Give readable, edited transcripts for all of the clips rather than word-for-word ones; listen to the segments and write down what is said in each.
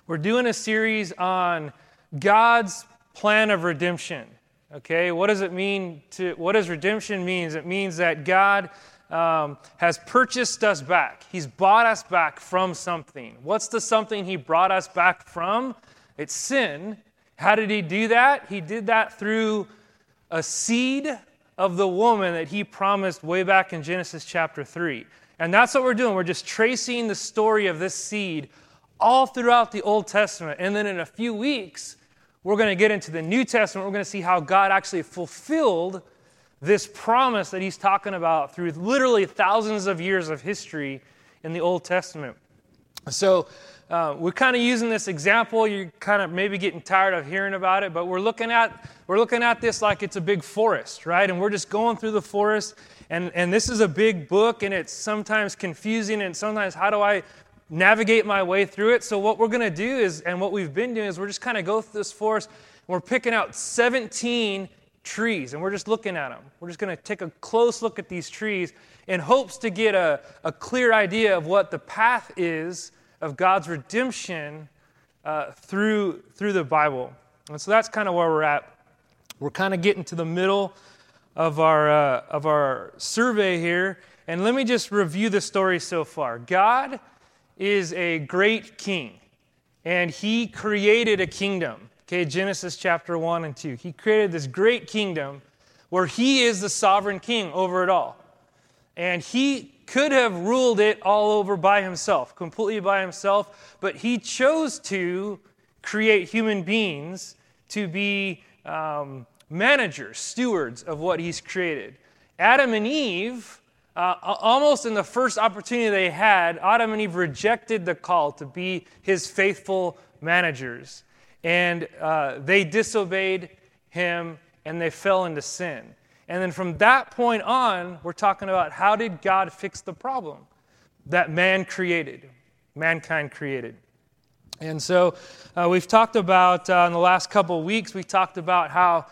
We're doing a series on God's plan of redemption. Okay, what does redemption mean? It means that God has purchased us back. He's bought us back from something. What's the something He brought us back from? It's sin. How did He do that? He did that through a seed of the woman that He promised way back in Genesis chapter 3. And that's what we're doing. We're just tracing the story of this seed all throughout the Old Testament. And then in a few weeks, we're going to get into the New Testament. We're going to see how God actually fulfilled this promise that He's talking about through literally thousands of years of history in the Old Testament. So we're kind of using this example. You're kind of maybe getting tired of hearing about it, but we're looking at this like it's a big forest, right? And we're just going through the forest, and this is a big book, and it's sometimes confusing, and sometimes how do I navigate my way through it? So what we're going to do is, and what we've been doing is we're just kind of go through this forest, and we're picking out 17 trees, and we're just looking at them. We're just going to take a close look at these trees in hopes to get a clear idea of what the path is of God's redemption through the Bible. And so that's kind of where we're at. We're kind of getting to the middle of our survey here, and let me just review the story so far. God is a great king, and He created a kingdom. Okay, Genesis chapter 1 and 2. He created this great kingdom where He is the sovereign king over it all. And He could have ruled it all over by Himself, completely by Himself, but He chose to create human beings to be managers, stewards of what He's created. Adam and Eve, almost in the first opportunity they had, Adam and Eve rejected the call to be His faithful managers. And they disobeyed Him, and they fell into sin. And then from that point on, we're talking about how did God fix the problem that mankind created. And so we've talked about, in the last couple of weeks, we talked about how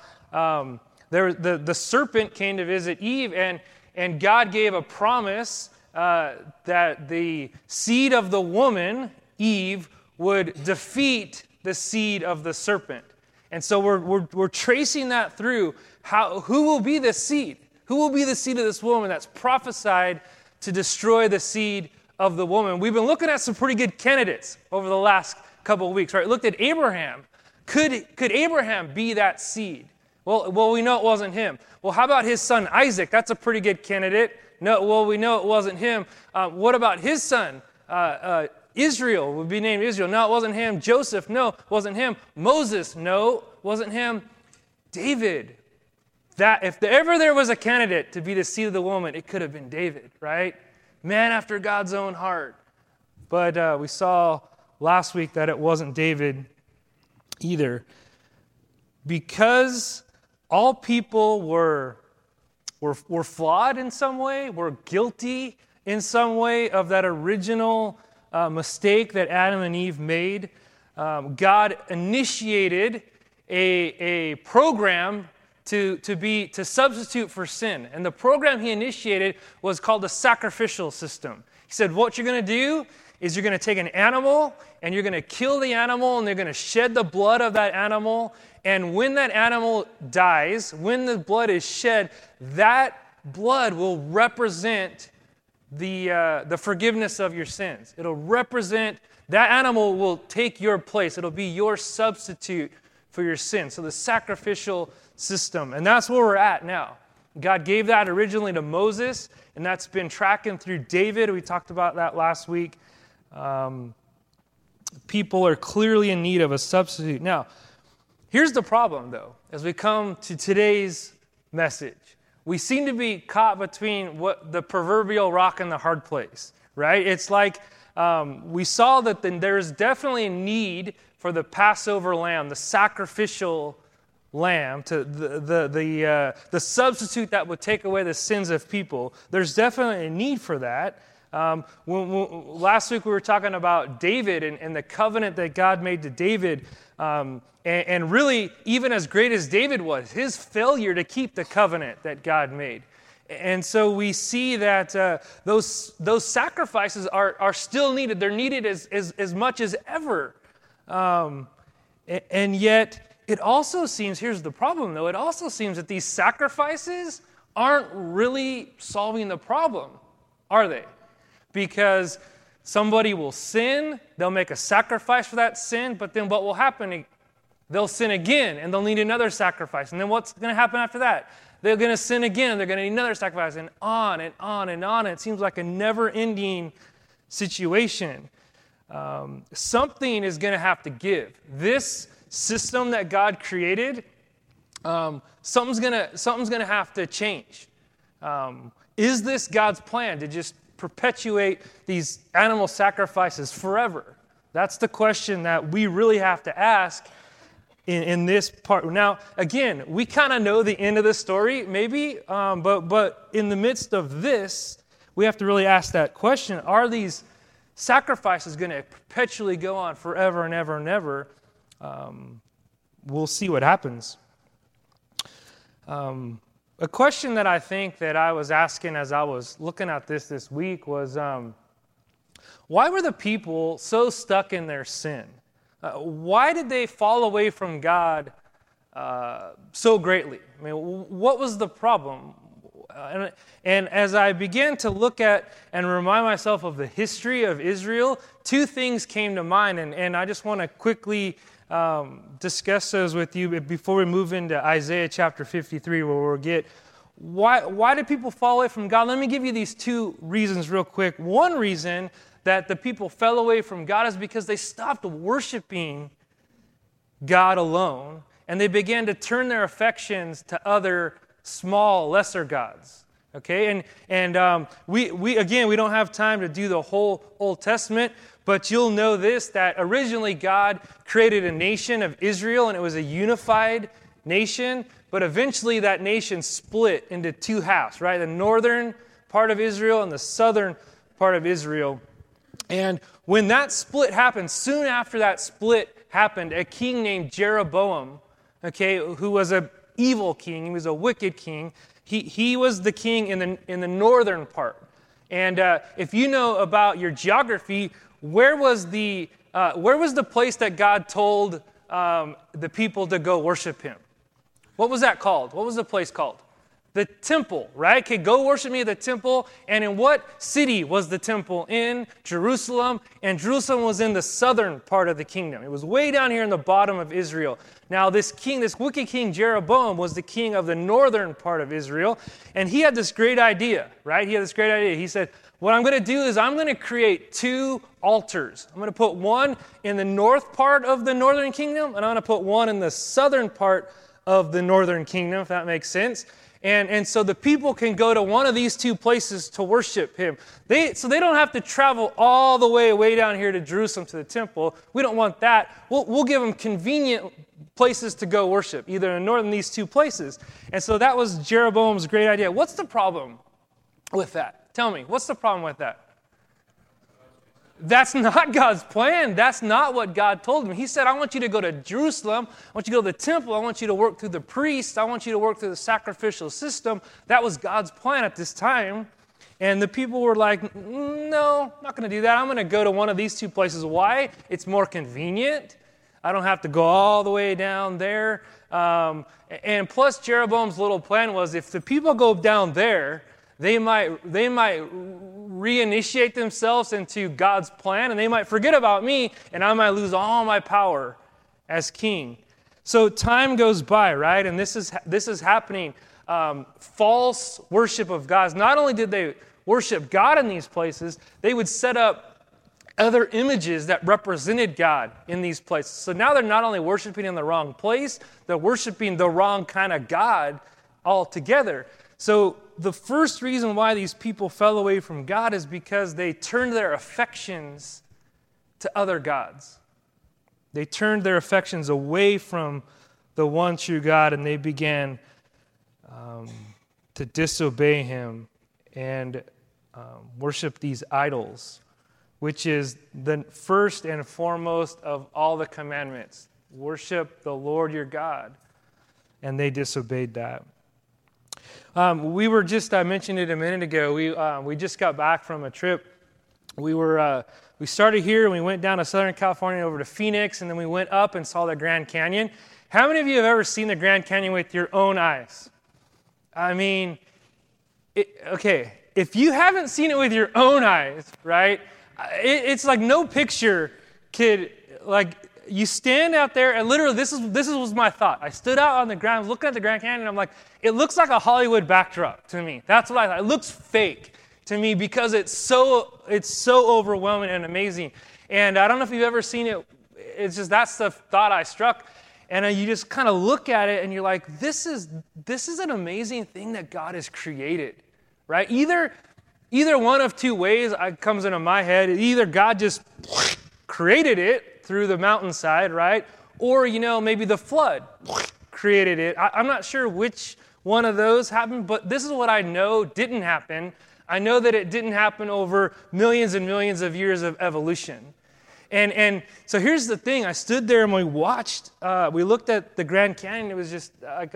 the serpent came to visit Eve, and God gave a promise that the seed of the woman, Eve, would defeat the seed of the serpent. And so we're tracing that through. Who will be the seed? Who will be the seed of this woman that's prophesied to destroy the seed of the woman? We've been looking at some pretty good candidates over the last couple of weeks, right? Looked at Abraham. Could Abraham be that seed? Well, we know it wasn't him. Well, how about his son Isaac? That's a pretty good candidate. No, well, we know it wasn't him. What about his son? Israel would be named Israel. No, it wasn't him. Joseph, no, it wasn't him. Moses, no, it wasn't him. David. That if ever there was a candidate to be the seed of the woman, it could have been David, right? Man after God's own heart. But we saw last week that it wasn't David either. Because all people were flawed in some way, were guilty in some way of that original mistake that Adam and Eve made. God initiated a program to substitute for sin. And the program He initiated was called the sacrificial system. He said, what you're going to do is you're going to take an animal, and you're going to kill the animal, and they're going to shed the blood of that animal. And when that animal dies, when the blood is shed, that blood will represent the forgiveness of your sins. It'll represent, that animal will take your place. It'll be your substitute for your sin. So the sacrificial system. And that's where we're at now. God gave that originally to Moses, and that's been tracking through David. We talked about that last week. People are clearly in need of a substitute. Now, here's the problem, though, as we come to today's message. We seem to be caught between what the proverbial rock and the hard place, right? It's like we saw that there's definitely a need for the Passover lamb, the sacrificial lamb, to the substitute that would take away the sins of people. There's definitely a need for that. Last week we were talking about David and the covenant that God made to David, and really, even as great as David was, his failure to keep the covenant that God made. And so we see that those sacrifices are still needed. They're needed as much as ever And yet, it also seems, here's the problem though, it also seems that these sacrifices aren't really solving the problem, are they? Because somebody will sin, they'll make a sacrifice for that sin, but then what will happen? They'll sin again, and they'll need another sacrifice. And then what's going to happen after that? They're going to sin again, and they're going to need another sacrifice, and on and on and on. It seems like a never-ending situation. Something is going to have to give. This system that God created, something's going to have to change. Is this God's plan to just perpetuate these animal sacrifices forever? That's the question that we really have to ask in this part. Now, again, we kind of know the end of the story, maybe, but in the midst of this, we have to really ask that question: are these sacrifices going to perpetually go on forever and ever and ever? We'll see what happens. A question that I think that I was asking as I was looking at this week was, why were the people so stuck in their sin? Why did they fall away from God so greatly? I mean, what was the problem? And as I began to look at and remind myself of the history of Israel, two things came to mind, and I just want to quickly discuss those with you before we move into Isaiah chapter 53, where we'll get why did people fall away from God? Let me give you these two reasons real quick. One reason that the people fell away from God is because they stopped worshiping God alone, and they began to turn their affections to other small, lesser gods. Okay, and we don't have time to do the whole Old Testament, but you'll know this, that originally God created a nation of Israel, and it was a unified nation, but eventually that nation split into two halves, right? The northern part of Israel and the southern part of Israel. And when that split happened, soon after that split happened, a king named Jeroboam, okay, who was an evil king, he was a wicked king. He was the king in the northern part. And if you know about your geography, where was the place that God told the people to go worship him? What was that called? What was the place called? The temple, right? Okay, go worship me at the temple. And in what city was the temple? In Jerusalem. And Jerusalem was in the southern part of the kingdom. It was way down here in the bottom of Israel. Now, this wicked king Jeroboam was the king of the northern part of Israel. And he had this great idea, right? He said, what I'm going to do is I'm going to create two altars. I'm going to put one in the north part of the northern kingdom, and I'm going to put one in the southern part of the northern kingdom, if that makes sense. And so the people can go to one of these two places to worship him. So they don't have to travel all the way down here to Jerusalem to the temple. We don't want that. We'll give them convenient places to go worship, either in the north in these two places. And so that was Jeroboam's great idea. What's the problem with that? Tell me, what's the problem with that? That's not God's plan. That's not what God told him. He said, I want you to go to Jerusalem. I want you to go to the temple. I want you to work through the priests. I want you to work through the sacrificial system. That was God's plan at this time. And the people were like, no, I'm not going to do that. I'm going to go to one of these two places. Why? It's more convenient. I don't have to go all the way down there. And plus, Jeroboam's little plan was, if the people go down there, they might reinitiate themselves into God's plan, and they might forget about me, and I might lose all my power as king. So time goes by, right? And this is happening. False worship of gods. Not only did they worship God in these places, they would set up other images that represented God in these places. So now they're not only worshiping in the wrong place, they're worshiping the wrong kind of God altogether. So the first reason why these people fell away from God is because they turned their affections to other gods. They turned their affections away from the one true God, and they began to disobey him and worship these idols, which is the first and foremost of all the commandments. Worship the Lord your God. And they disobeyed that. I mentioned it a minute ago, we just got back from a trip. We were we started here and we went down to Southern California over to Phoenix, and then we went up and saw the Grand Canyon. How many of you have ever seen the Grand Canyon with your own eyes? I mean, okay, if you haven't seen it with your own eyes, right, it's like no picture could, like, you stand out there, and literally this was my thought. I stood out on the ground, looking at the Grand Canyon, and I'm like, it looks like a Hollywood backdrop to me. That's what I thought. It looks fake to me because it's so overwhelming and amazing. And I don't know if you've ever seen it. It's just that's the thought I struck. And you just kind of look at it and you're like, this is an amazing thing that God has created, right? Either one of two ways comes into my head. Either God just created it through the mountainside, right? Or, maybe the flood created it. I'm not sure which one of those happened, but this is what I know didn't happen. I know that it didn't happen over millions and millions of years of evolution. And so here's the thing. I stood there and we looked at the Grand Canyon. It was just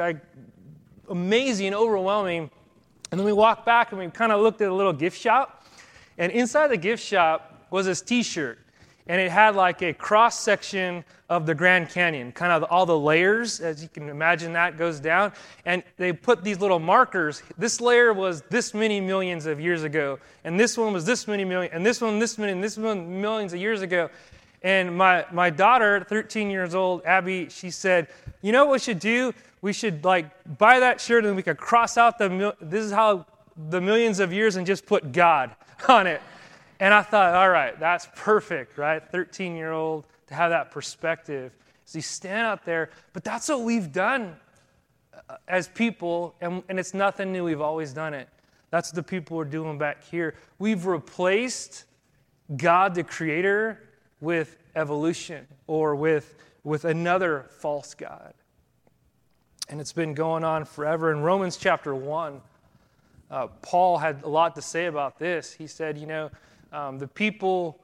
amazing, overwhelming. And then we walked back and we kind of looked at a little gift shop. And inside the gift shop was this T-shirt. And it had like a cross-section of the Grand Canyon, kind of all the layers, as you can imagine that goes down. And they put these little markers. This layer was this many millions of years ago. And this one was this many million. And this one this many. And this one millions of years ago. And my daughter, 13 years old, Abby, she said, you know what we should do? We should buy that shirt and we could cross out this is how the millions of years and just put God on it. And I thought, all right, that's perfect, right? 13-year-old to have that perspective. So you stand out there, but that's what we've done as people, and it's nothing new. We've always done it. That's what the people are doing back here. We've replaced God, the Creator, with evolution or with another false God. And it's been going on forever. In Romans chapter 1, Paul had a lot to say about this. He said, the people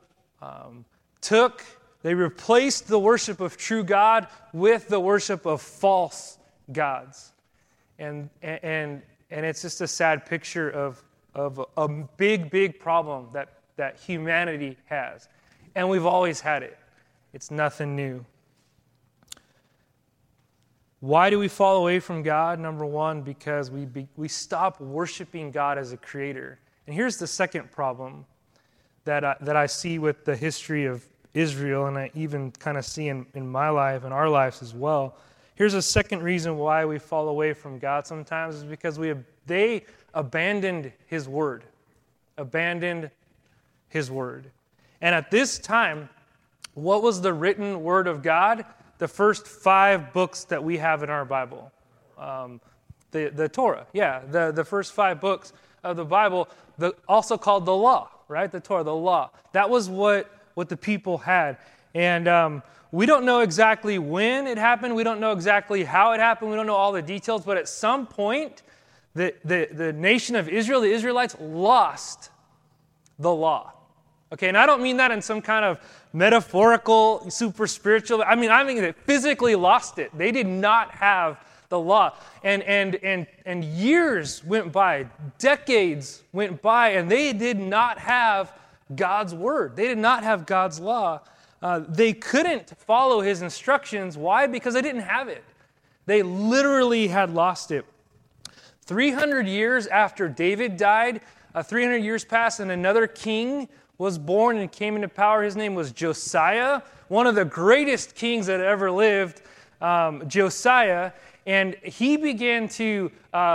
they replaced the worship of true God with the worship of false gods. And it's just a sad picture of a big, big problem that humanity has. And we've always had it. It's nothing new. Why do we fall away from God? Number one, because we stop worshiping God as a creator. And here's the second problem that I see with the history of Israel, and I even kind of see in my life and our lives as well. Here's a second reason why we fall away from God sometimes is because they abandoned His Word. Abandoned His Word. And at this time, what was the written Word of God? The first 5 books that we have in our Bible. The Torah, the first 5 books of the Bible, also called the law, right? The Torah, the law. That was what the people had. And we don't know exactly when it happened. We don't know exactly how it happened. We don't know all the details. But at some point, the nation of Israel, the Israelites, lost the law. Okay, and I don't mean that in some kind of metaphorical, super spiritual. I mean they physically lost it. They did not have the law. And years went by, decades went by, and they did not have God's word. They did not have God's law. They couldn't follow His instructions. Why? Because they didn't have it. They literally had lost it. 300 years after David died, 300 years passed, and another king was born and came into power. His name was Josiah, one of the greatest kings that ever lived, Josiah. And he began to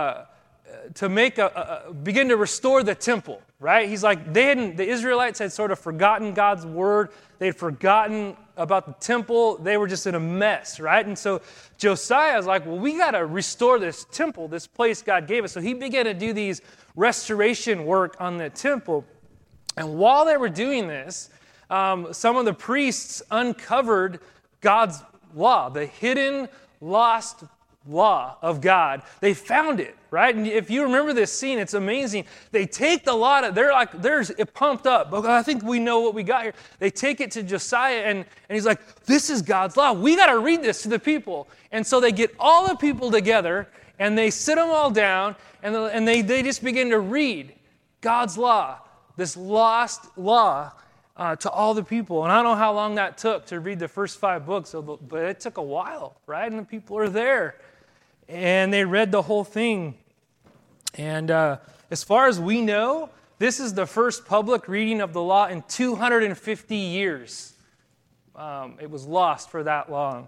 begin to restore the temple, right? He's like, the Israelites had sort of forgotten God's word. They'd forgotten about the temple. They were just in a mess, right? And so Josiah is like, well, we got to restore this temple, this place God gave us. So he began to do these restoration work on the temple. And while they were doing this, some of the priests uncovered God's law, the hidden, lost law of God. They found it, right? And if you remember this scene, it's amazing. They take the law, they're like, there's it pumped up. But I think we know what we got here. They take it to Josiah, and he's like, this is God's law. We got to read this to the people. And so they get all the people together, and they sit them all down, and they just begin to read God's law. This lost law, to all the people. And I don't know how long that took to read the first 5 books, but it took a while, right? And the people are there. And they read the whole thing. And as far as we know, this is the first public reading of the law in 250 years. It was lost for that long.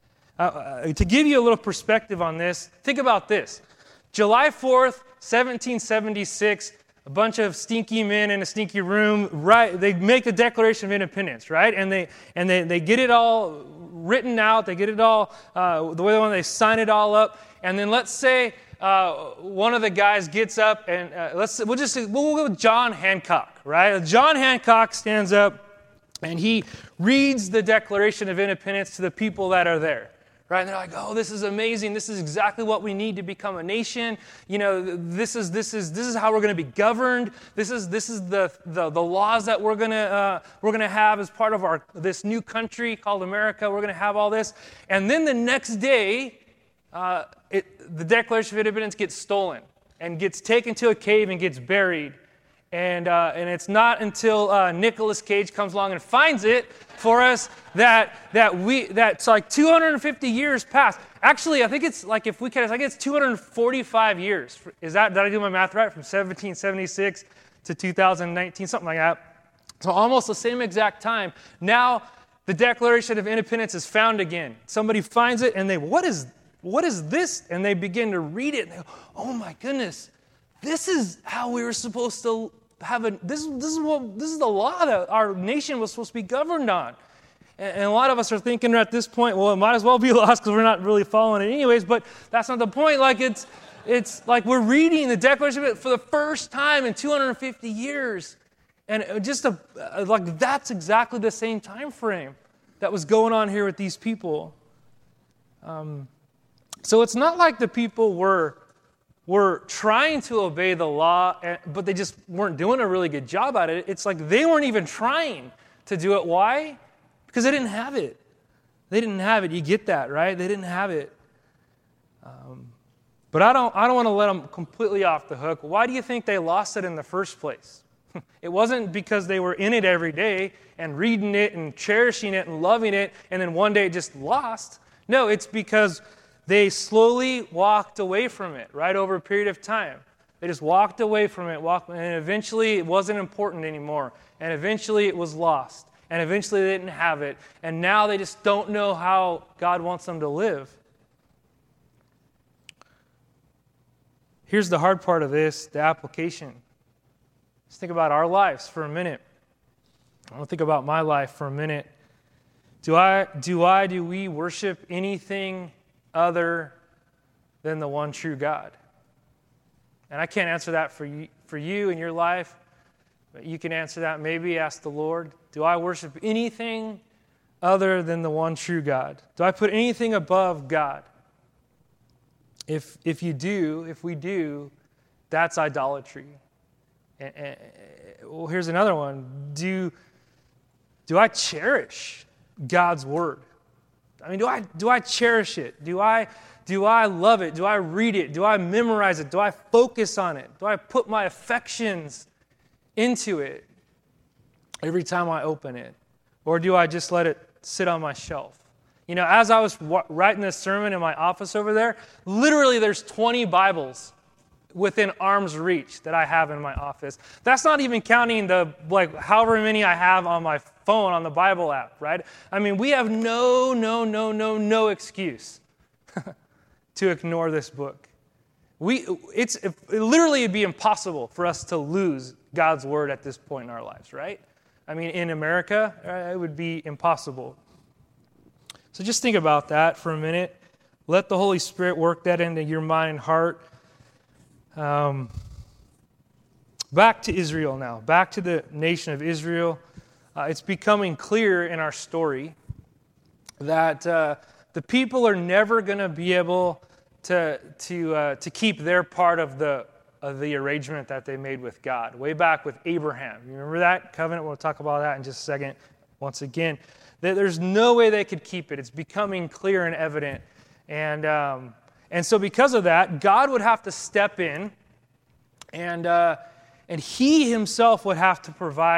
To give you a little perspective on this, think about this. July 4th, 1776, a bunch of stinky men in a stinky room, right? They make the Declaration of Independence, right? And they get it all written out. They get it all the way they want. They sign it all up. And then let's say one of the guys gets up and we'll go with John Hancock, right? John Hancock stands up and he reads the Declaration of Independence to the people that are there. Right? And they're like, oh, this is amazing. This is exactly what we need to become a nation. You know, this is how we're going to be governed. This is the laws that we're going to have as part of this new country called America. We're going to have all this. And then the next day, the Declaration of Independence gets stolen and gets taken to a cave and gets buried. And it's not until Nicolas Cage comes along and finds it for us that's like 250 years past. Actually, I think it's like, if we can, I think it's 245 years. Did I do my math right? From 1776 to 2019, something like that. So almost the same exact time. Now the Declaration of Independence is found again. Somebody finds it and what is this? And they begin to read it and they go, oh my goodness. This is how we were supposed to have this is the law that our nation was supposed to be governed on. And a lot of us are thinking at this point, well, it might as well be lost because we're not really following it anyways, but that's not the point. Like it's like we're reading the Declaration for the first time in 250 years. And like that's exactly the same time frame that was going on here with these people. So it's not like the people were trying to obey the law, but they just weren't doing a really good job at it. It's like they weren't even trying to do it. Why? Because they didn't have it. They didn't have it. You get that, right? They didn't have it. But I don't want to let them completely off the hook. Why do you think they lost it in the first place? It wasn't because they were in it every day and reading it and cherishing it and loving it, and then one day it just lost. No, it's because they slowly walked away from it, right, over a period of time. They just walked away from it, and eventually it wasn't important anymore. And eventually it was lost. And eventually they didn't have it. And now they just don't know how God wants them to live. Here's the hard part of this, the application. Let's think about our lives for a minute. I want to think about my life for a minute. Do we worship anything other than the one true God? And I can't answer that for you in your life, but you can answer that. Maybe ask the Lord, do I worship anything other than the one true God? Do I put anything above God? If we do, that's idolatry. Well, here's another one. Do I cherish God's word? I mean, do I cherish it? Do I love it? Do I read it? Do I memorize it? Do I focus on it? Do I put my affections into it every time I open it? Or do I just let it sit on my shelf? You know, as I was writing this sermon in my office over there, literally there's 20 Bibles within arm's reach that I have in my office. That's not even counting however many I have on my phone on the Bible app, right? I mean, we have no excuse to ignore this book. It'd be impossible for us to lose God's word at this point in our lives, right? I mean, in America, it would be impossible. So just think about that for a minute. Let the Holy Spirit work that into your mind and heart. Back to Israel now. Back to the nation of Israel. It's becoming clear in our story that the people are never going to be able to keep their part of the arrangement that they made with God. Way back with Abraham. You remember that covenant? We'll talk about that in just a second. Once again, there's no way they could keep it. It's becoming clear and evident. And so because of that, God would have to step in, and He Himself would have to provide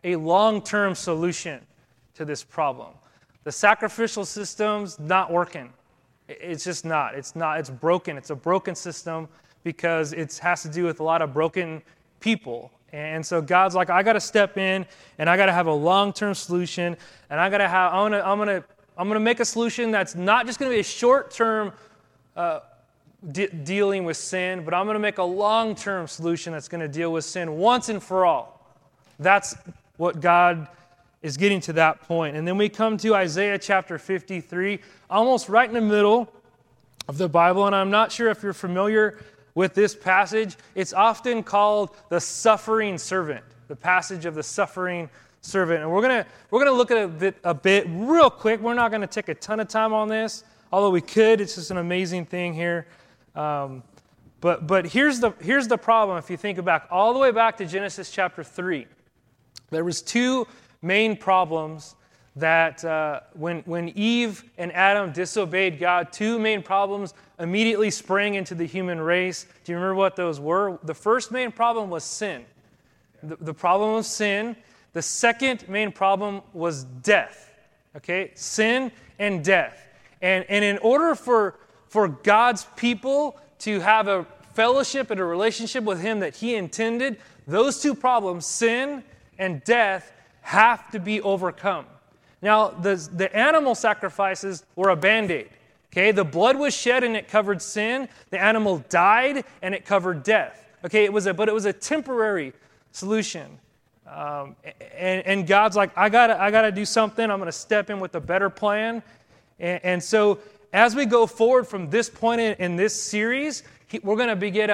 a long-term solution to this problem. The sacrificial system's not working. It's just not. It's broken. It's a broken system because it has to do with a lot of broken people. And so God's like, I got to step in, and I got to have a long-term solution, and I'm gonna make a solution that's not just going to be a short-term dealing with sin, but I'm going to make a long-term solution that's going to deal with sin once and for all. That's what God is getting to that point. And then we come to Isaiah chapter 53, almost right in the middle of the Bible, and I'm not sure if you're familiar with this passage. It's often called the suffering servant, the passage of the suffering servant. And we're gonna look at it a bit real quick. We're not going to take a ton of time on this, although we could. It's just an amazing thing here. But here's the problem. If you think back all the way back to Genesis chapter 3, there was two main problems that when Eve and Adam disobeyed God, two main problems immediately sprang into the human race. Do you remember what those were? The first main problem was sin. The problem of sin. The second main problem was death. Okay? Sin and death. And in order for God's people to have a fellowship and a relationship with Him that He intended, those two problems, sin and death, have to be overcome. Now, the animal sacrifices were a Band-Aid. Okay, the blood was shed and it covered sin. The animal died and it covered death. Okay, but it was a temporary solution. And God's like, I gotta do something. I'm gonna step in with a better plan. And so, as we go forward from this point in this series, we're gonna begin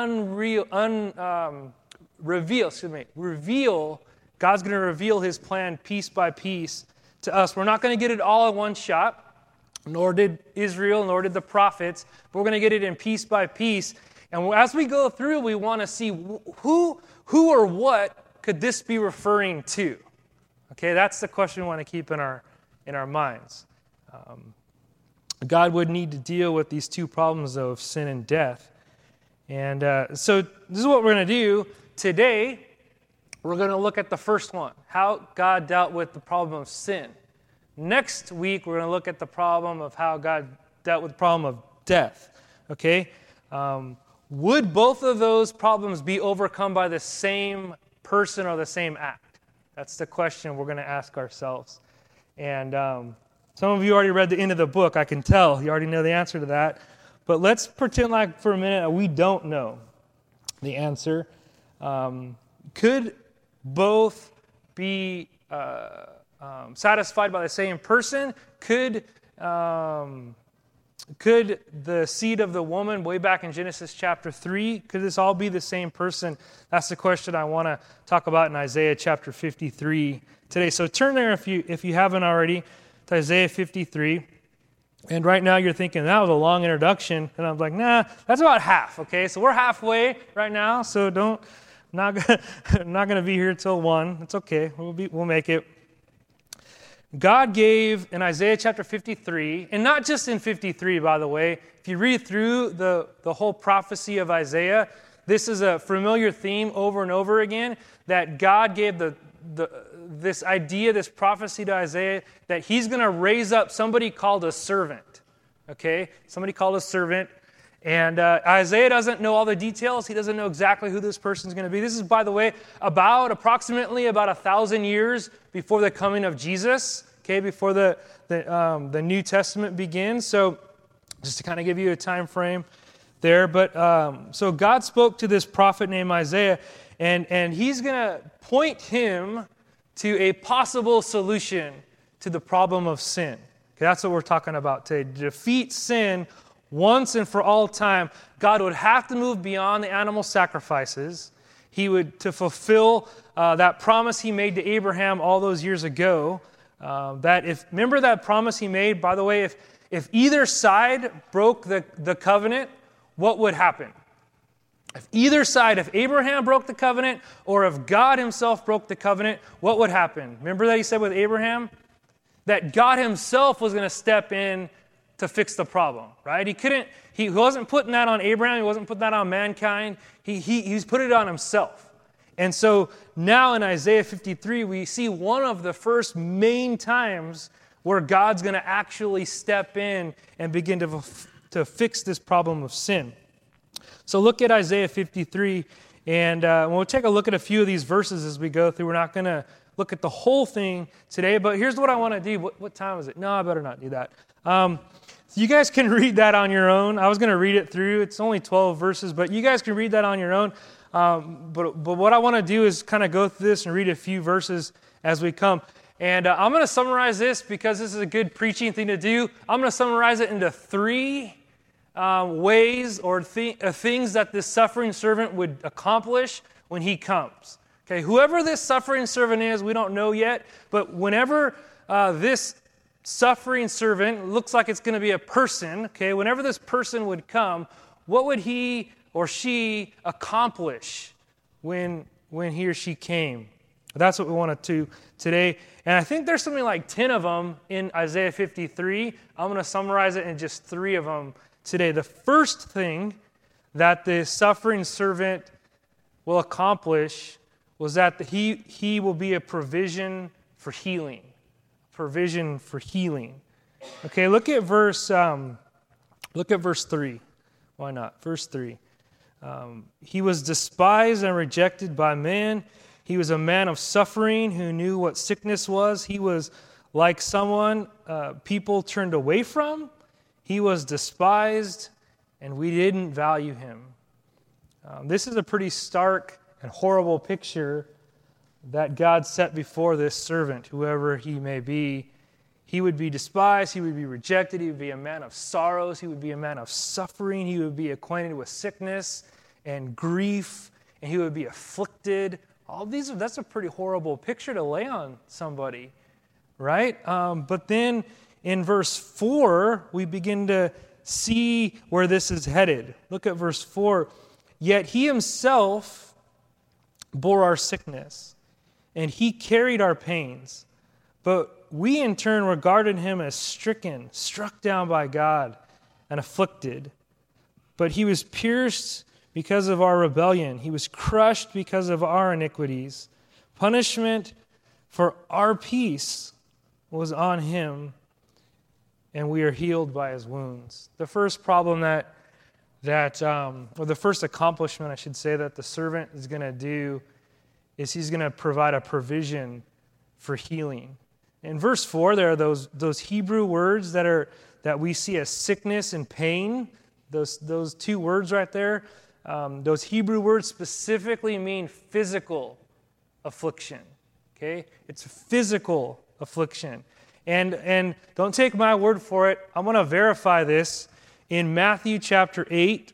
to reveal. God's gonna reveal His plan piece by piece to us. We're not going to get it all in one shot, nor did Israel, nor did the prophets, but we're going to get it in piece by piece. And as we go through, we want to see who or what could this be referring to? Okay, that's the question we want to keep in our minds. God would need to deal with these two problems, though, of sin and death. And so this is what we're going to do today. We're going to look at the first one, how God dealt with the problem of sin. Next week, we're going to look at the problem of how God dealt with the problem of death. Okay? Would both of those problems be overcome by the same person or the same act? That's the question we're going to ask ourselves. And some of you already read the end of the book. I can tell. You already know the answer to that. But let's pretend like for a minute that we don't know the answer. Could both be satisfied by the same person? Could the seed of the woman way back in Genesis chapter 3, could this all be the same person? That's the question I want to talk about in Isaiah chapter 53 today. So turn there if you haven't already to Isaiah 53. And right now you're thinking, that was a long introduction. And I'm like, nah, that's about half, okay? So we're halfway right now, so not going to be here till 1. It's okay. We'll make it. God gave in Isaiah chapter 53, and not just in 53, by the way. If you read through the whole prophecy of Isaiah, this is a familiar theme over and over again, that God gave this idea, this prophecy to Isaiah, that He's going to raise up somebody called a servant. Okay? Somebody called a servant. And Isaiah doesn't know all the details. He doesn't know exactly who this person is going to be. This is, by the way, approximately about 1,000 years before the coming of Jesus, okay, before the New Testament begins. So just to kind of give you a time frame there. But so God spoke to this prophet named Isaiah, and He's going to point him to a possible solution to the problem of sin. Okay, that's what we're talking about today. To defeat sin once and for all time, God would have to move beyond the animal sacrifices. He would, to fulfill that promise He made to Abraham all those years ago, remember that promise He made, by the way, if either side broke the covenant, what would happen? If Abraham broke the covenant, or if God Himself broke the covenant, what would happen? Remember that He said with Abraham? That God Himself was going to step in to fix the problem, right? He wasn't putting that on Abraham. He wasn't putting that on mankind. He's put it on Himself. And so now in Isaiah 53, we see one of the first main times where God's going to actually step in and begin to fix this problem of sin. So look at Isaiah 53, and we'll take a look at a few of these verses as we go through. We're not going to look at the whole thing today, but here's what I want to do. What time is it? No, I better not do that. So you guys can read that on your own. I was going to read it through. It's only 12 verses, but you guys can read that on your own. But what I want to do is kind of go through this and read a few verses as we come. And I'm going to summarize this because this is a good preaching thing to do. I'm going to summarize it into three ways or things that this suffering servant would accomplish when he comes. Okay, whoever this suffering servant is, we don't know yet, but whenever this suffering servant looks like it's going to be a person, okay, whenever this person would come, what would he or she accomplish when he or she came? That's what we want to do today. And I think there's something like 10 of them in Isaiah 53. I'm going to summarize it in just 3 of them today. The first thing that the suffering servant will accomplish was that he will be a provision for healing. Provision for healing. Okay, look at verse 3. Why not? Verse 3. He was despised and rejected by men. He was a man of suffering who knew what sickness was. He was like someone people turned away from. He was despised, and we didn't value him. This is a pretty stark and horrible picture that God set before this servant, whoever he may be. He would be despised, he would be rejected, he would be a man of sorrows, he would be a man of suffering, he would be acquainted with sickness and grief, and he would be afflicted. That's a pretty horrible picture to lay on somebody, right? But then in verse 4, we begin to see where this is headed. Look at verse 4. Yet he himself bore our sickness, and he carried our pains. But we in turn regarded him as stricken, struck down by God, and afflicted. But he was pierced because of our rebellion. He was crushed because of our iniquities. Punishment for our peace was on him, and we are healed by his wounds. The first problem or the first accomplishment, I should say, that the servant is going to do is he's going to provide a provision for healing. In verse 4, there are those Hebrew words that we see as sickness and pain. Those 2 words right there, those Hebrew words specifically mean physical affliction. Okay, it's a physical affliction. And don't take my word for it. I'm going to verify this in Matthew chapter 8.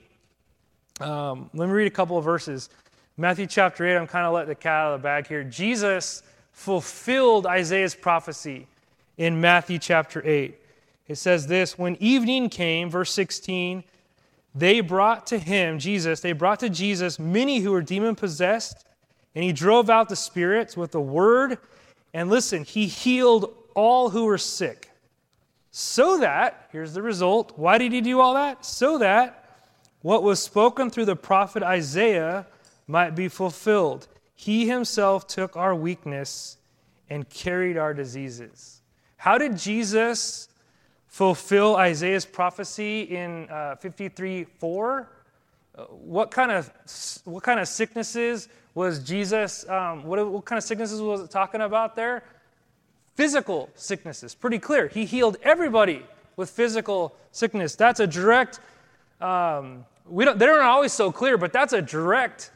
Let me read a couple of verses. Matthew chapter 8, I'm kind of letting the cat out of the bag here. Jesus fulfilled Isaiah's prophecy in Matthew chapter 8. It says this, when evening came, verse 16, they brought to Jesus many who were demon-possessed, and he drove out the spirits with a word. And listen, he healed all who were sick. So that, here's the result. Why did he do all that? So that what was spoken through the prophet Isaiah might be fulfilled. He himself took our weakness and carried our diseases. How did Jesus fulfill Isaiah's prophecy in 53:4? What kind of sicknesses was Jesus? What kind of sicknesses was it talking about there? Physical sicknesses. Pretty clear. He healed everybody with physical sickness. That's a direct. They're not always so clear, but that's a direct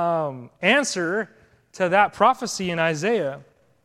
answer to that prophecy in Isaiah.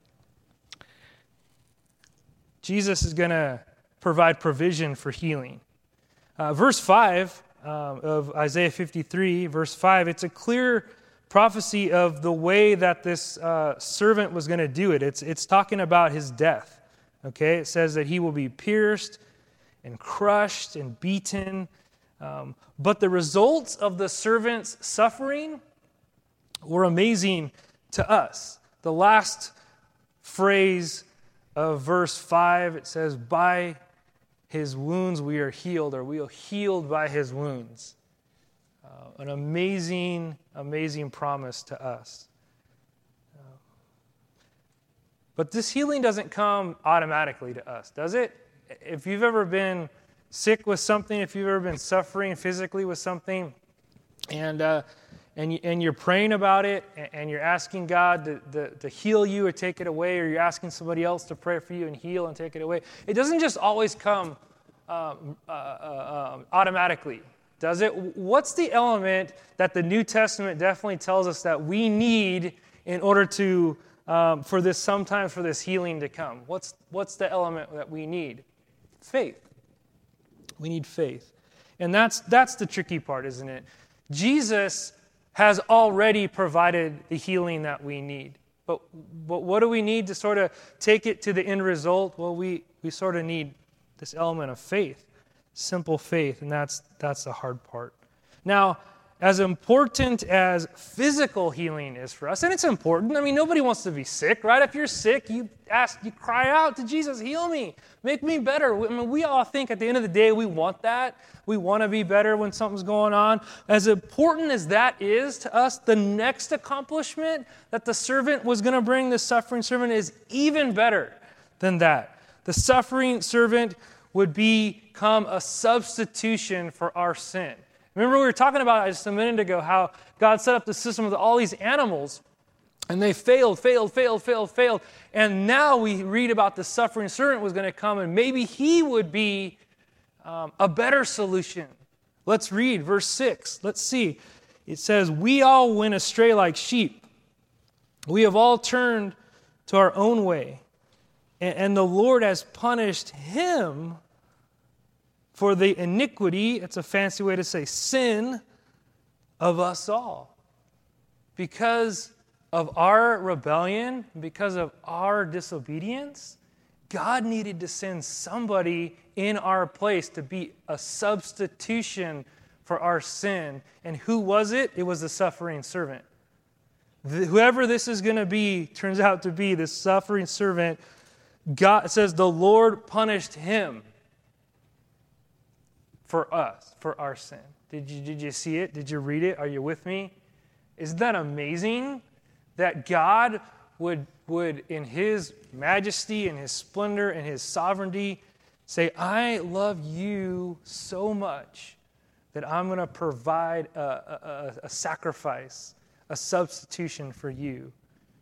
Jesus is going to provide provision for healing. Verse 5 of Isaiah 53, verse 5, it's a clear prophecy of the way that this servant was going to do it. It's talking about his death. Okay, it says that he will be pierced and crushed and beaten. But the results of the servant's suffering were amazing to us. The last phrase of verse 5, it says, by his wounds we are healed, or we are healed by his wounds. An amazing, amazing promise to us. But this healing doesn't come automatically to us, does it? If you've ever been sick with something, if you've ever been suffering physically with something, and you're praying about it, and you're asking God to heal you or take it away, or you're asking somebody else to pray for you and heal and take it away, it doesn't just always come automatically, does it? What's the element that the New Testament definitely tells us that we need in order to sometimes for this healing to come? What's the element that we need? Faith. We need faith. And that's the tricky part, isn't it? Jesus has already provided the healing that we need. But what do we need to sort of take it to the end result? Well, we sort of need this element of faith, simple faith, and that's the hard part. Now, as important as physical healing is for us, and it's important. I mean, nobody wants to be sick, right? If you're sick, you cry out to Jesus, heal me, make me better. I mean, we all think at the end of the day we want that. We want to be better when something's going on. As important as that is to us, the next accomplishment that the servant was going to bring, the suffering servant, is even better than that. The suffering servant would become a substitution for our sin. Remember we were talking about just a minute ago how God set up the system with all these animals, and they failed. And now we read about the suffering servant was going to come, and maybe he would be a better solution. Let's read verse 6. Let's see. It says, "We all went astray like sheep. We have all turned to our own way. And the Lord has punished him for the iniquity," it's a fancy way to say sin, "of us all." Because of our rebellion, because of our disobedience, God needed to send somebody in our place to be a substitution for our sin. And who was it? It was the suffering servant. Whoever this is going to be, turns out to be the suffering servant. God says the Lord punished him for us, for our sin. Did you see it? Did you read it? Are you with me? Isn't that amazing that God would in his majesty and his splendor and his sovereignty say, I love you so much that I'm going to provide a sacrifice, a substitution for you.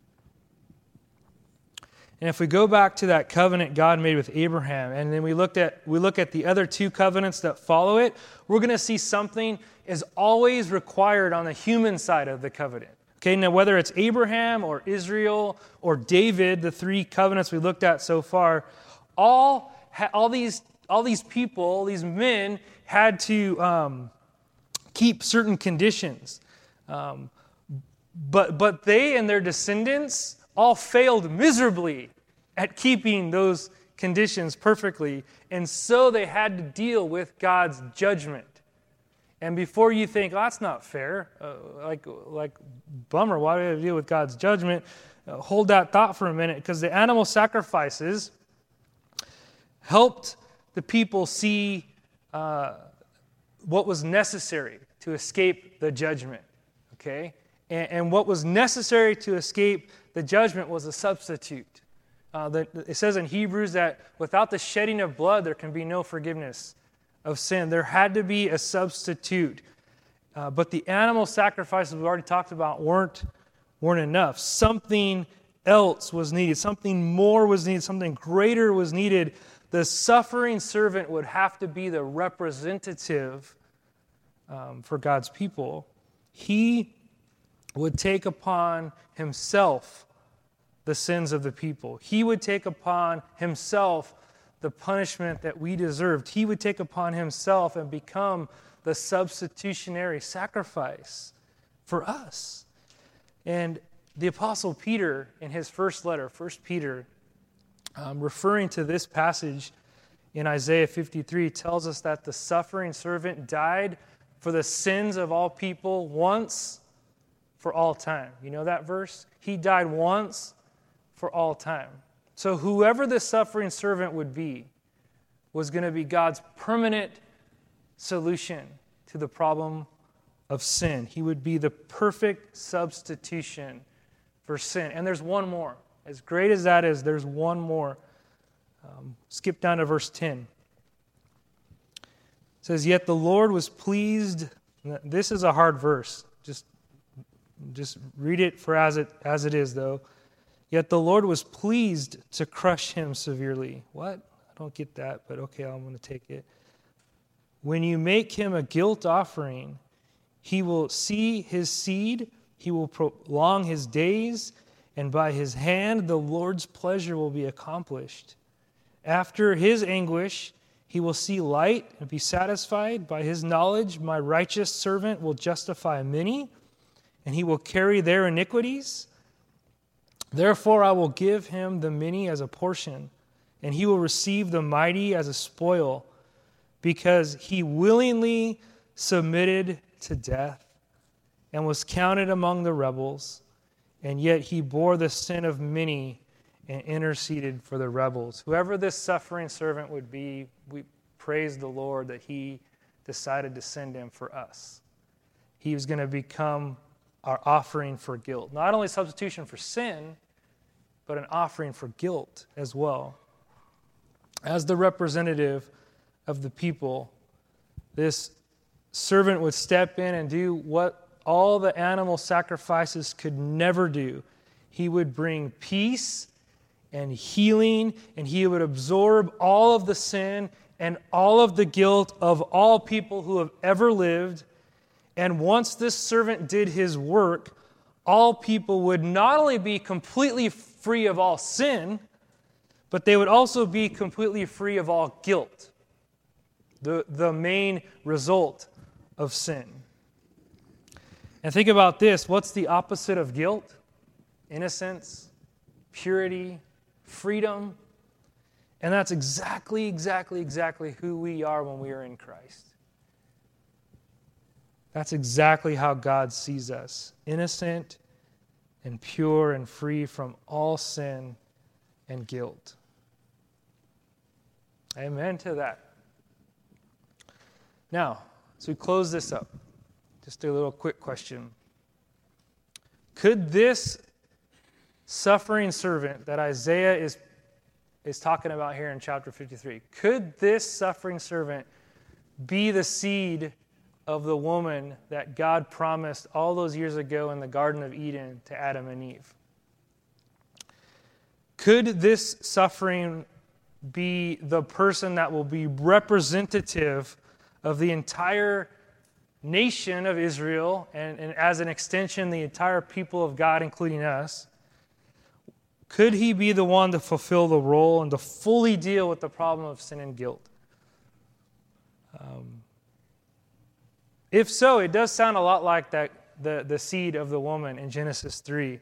And if we go back to that covenant God made with Abraham, and then we look at the other two covenants that follow it, we're going to see something is always required on the human side of the covenant. Okay, now whether it's Abraham or Israel or David, the three covenants we looked at so far, all these people, these men, had to keep certain conditions. But they and their descendants all failed miserably at keeping those conditions perfectly, and so they had to deal with God's judgment. And before you think, that's not fair, like bummer, why do we have to deal with God's judgment? Hold that thought for a minute, because the animal sacrifices helped the people see what was necessary to escape the judgment, okay? And what was necessary to escape the judgment was a substitute. It says in Hebrews that without the shedding of blood, there can be no forgiveness of sin. There had to be a substitute. But the animal sacrifices we've already talked about weren't enough. Something else was needed. Something more was needed. Something greater was needed. The suffering servant would have to be the representative for God's people. He would take upon himself the sins of the people. He would take upon himself the punishment that we deserved. He would take upon himself and become the substitutionary sacrifice for us. And the Apostle Peter, in his first letter, 1 Peter, referring to this passage in Isaiah 53, tells us that the suffering servant died for the sins of all people once for all time. You know that verse? He died once for all time. So whoever the suffering servant would be was going to be God's permanent solution to the problem of sin. He would be the perfect substitution for sin. And there's one more. As great as that is, there's one more. Skip down to verse 10. It says, "Yet the Lord was pleased." This is a hard verse. Just read it for as it is, though. "Yet the Lord was pleased to crush him severely." What? I don't get that, but okay, I'm going to take it. "When you make him a guilt offering, he will see his seed, he will prolong his days, and by his hand the Lord's pleasure will be accomplished. After his anguish, he will see light and be satisfied. By his knowledge, my righteous servant will justify many, and he will carry their iniquities. Therefore I will give him the many as a portion, and he will receive the mighty as a spoil, because he willingly submitted to death and was counted among the rebels, and yet he bore the sin of many and interceded for the rebels." Whoever this suffering servant would be, we praise the Lord that he decided to send him for us. He was going to become our offering for guilt. Not only substitution for sin, but an offering for guilt as well. As the representative of the people, this servant would step in and do what all the animal sacrifices could never do. He would bring peace and healing, and he would absorb all of the sin and all of the guilt of all people who have ever lived. And once this servant did his work, all people would not only be completely free of all sin, but they would also be completely free of all guilt, the main result of sin. And think about this. What's the opposite of guilt? Innocence, purity, freedom. And that's exactly who we are when we are in Christ. That's exactly how God sees us. Innocent and pure and free from all sin and guilt. Amen to that. Now, as we close this up, just a little quick question. Could this suffering servant that Isaiah is talking about here in chapter 53, could this suffering servant be the seed of the woman that God promised all those years ago in the Garden of Eden to Adam and Eve? Could this suffering be the person that will be representative of the entire nation of Israel and as an extension, the entire people of God, including us? Could he be the one to fulfill the role and to fully deal with the problem of sin and guilt? If so, it does sound a lot like the seed of the woman in Genesis 3.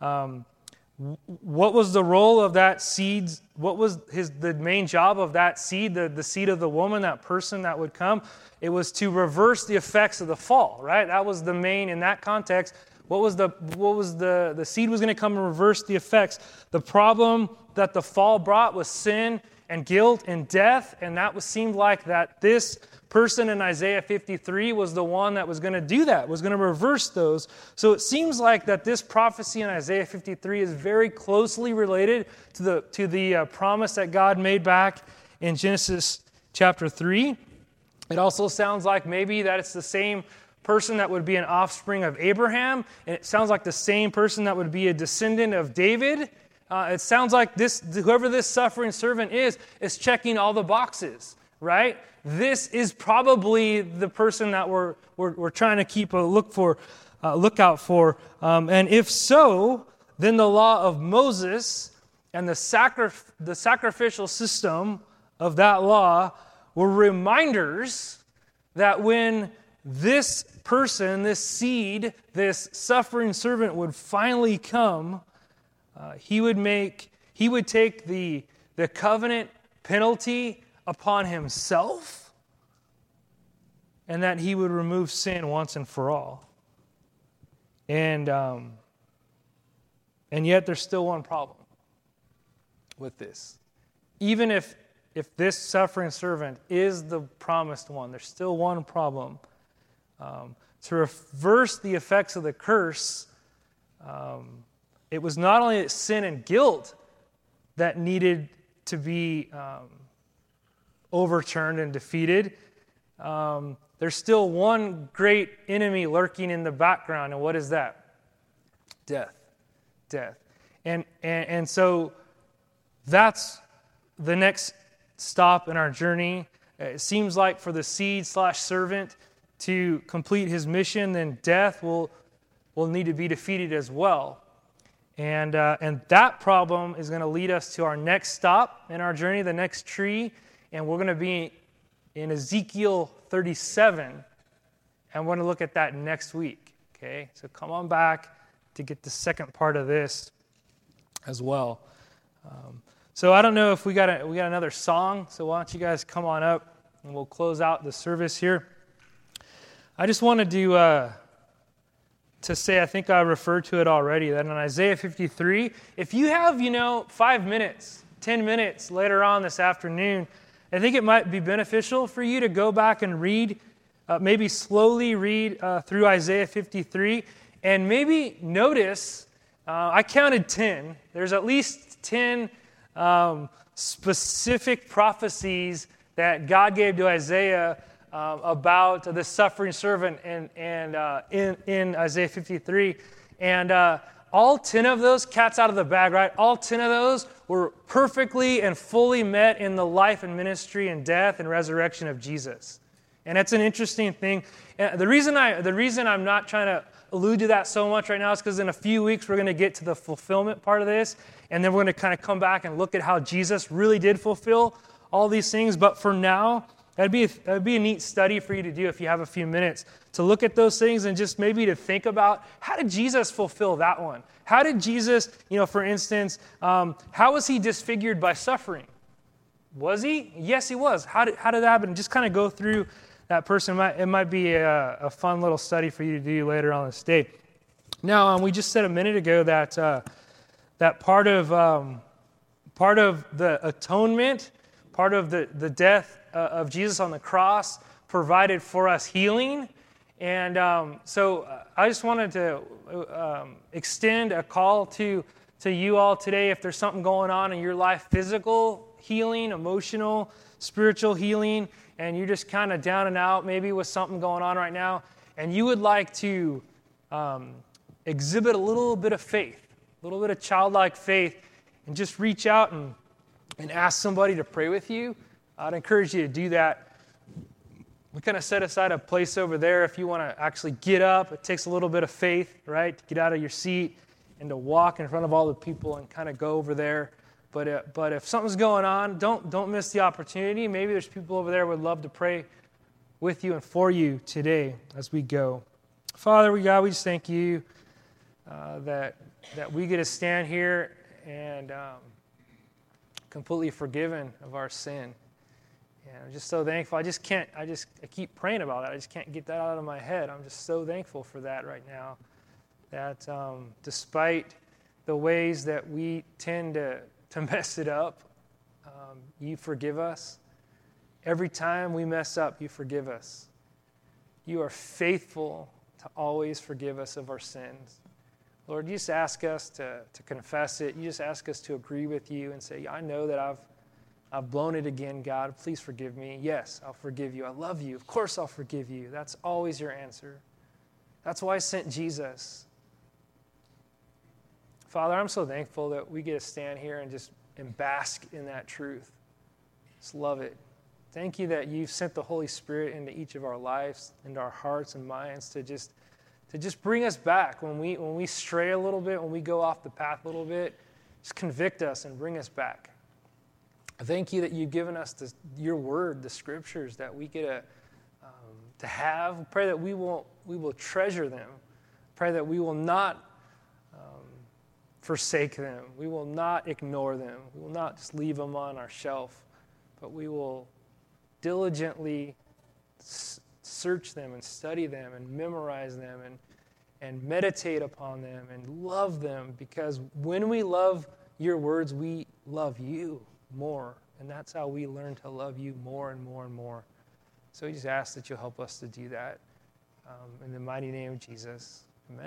What was the role of that seed? What was the main job of that seed, the seed of the woman, that person that would come? It was to reverse the effects of the fall, right? That was the main, in that context. What was the seed was going to come and reverse the effects. The problem that the fall brought was sin and guilt and death, and seemed like that this person in Isaiah 53 was the one that was going to do that, was going to reverse those. So it seems like that this prophecy in Isaiah 53 is very closely related to the promise that God made back in Genesis chapter 3. It also sounds like maybe that it's the same person that would be an offspring of Abraham, and it sounds like the same person that would be a descendant of David. It sounds like whoever this suffering servant is checking all the boxes, right? This is probably the person that we're trying to keep a lookout for. And if so, then the law of Moses and the sacrificial system of that law were reminders that when this person, this seed, this suffering servant would finally come, he would take the covenant penalty upon himself, and that he would remove sin once and for all. And yet there's still one problem with this. Even if this suffering servant is the promised one, there's still one problem. To reverse the effects of the curse, it was not only sin and guilt that needed to be overturned and defeated. There's still one great enemy lurking in the background, and what is that? Death. And so that's the next stop in our journey. It seems like for the seed/servant to complete his mission, then death will need to be defeated as well. And that problem is going to lead us to our next stop in our journey, the next tree, and we're going to be in Ezekiel 37, and we're going to look at that next week. Okay, so come on back to get the second part of this as well. So I don't know if we got another song, so why don't you guys come on up and we'll close out the service here. I just wanted to say, I think I referred to it already, that in Isaiah 53, if you have, 5 minutes, 10 minutes later on this afternoon, I think it might be beneficial for you to go back and read, maybe slowly read through Isaiah 53, and maybe notice, I counted 10. There's at least 10 specific prophecies that God gave to Isaiah about the suffering servant and in Isaiah 53. And all 10 of those, cat's out of the bag, right? All 10 of those were perfectly and fully met in the life and ministry and death and resurrection of Jesus. And that's an interesting thing. And the reason I'm not trying to allude to that so much right now is because in a few weeks we're going to get to the fulfillment part of this, and then we're going to kind of come back and look at how Jesus really did fulfill all these things. But for now, that'd be a neat study for you to do if you have a few minutes, to look at those things and just maybe to think about, how did Jesus fulfill that one? How did Jesus, for instance, how was he disfigured by suffering? Was he? Yes, he was. How did that happen? Just kind of go through that person. It might be a fun little study for you to do later on this day. Now, we just said a minute ago that part of the atonement, part of the death of Jesus on the cross provided for us healing. And so I just wanted to extend a call to you all today. If there's something going on in your life, physical healing, emotional, spiritual healing, and you're just kind of down and out, maybe with something going on right now, and you would like to exhibit a little bit of faith, a little bit of childlike faith, and just reach out and ask somebody to pray with you, I'd encourage you to do that. We kind of set aside a place over there if you want to actually get up. It takes a little bit of faith, right, to get out of your seat and to walk in front of all the people and kind of go over there. But if something's going on, don't miss the opportunity. Maybe there's people over there who would love to pray with you and for you today as we go. Father, we just thank you that we get to stand here and completely forgiven of our sin. And I'm just so thankful. I keep praying about that. I just can't get that out of my head. I'm just so thankful for that right now. That despite the ways that we tend to mess it up, you forgive us. Every time we mess up, you forgive us. You are faithful to always forgive us of our sins. Lord, you just ask us to confess it. You just ask us to agree with you and say, I know that I've blown it again, God. Please forgive me. Yes, I'll forgive you. I love you. Of course I'll forgive you. That's always your answer. That's why I sent Jesus. Father, I'm so thankful that we get to stand here and bask in that truth. Just love it. Thank you that you've sent the Holy Spirit into each of our lives, into our hearts and minds to just bring us back when we stray a little bit, when we go off the path a little bit. Just convict us and bring us back. Thank you that you've given us your word, the scriptures that we get to have. Pray that we will treasure them. Pray that we will not forsake them. We will not ignore them. We will not just leave them on our shelf, but we will diligently search them and study them and memorize them and meditate upon them and love them, because when we love your words, we love you more. And that's how we learn to love you more and more and more. So we just ask that you'll help us to do that. In the mighty name of Jesus.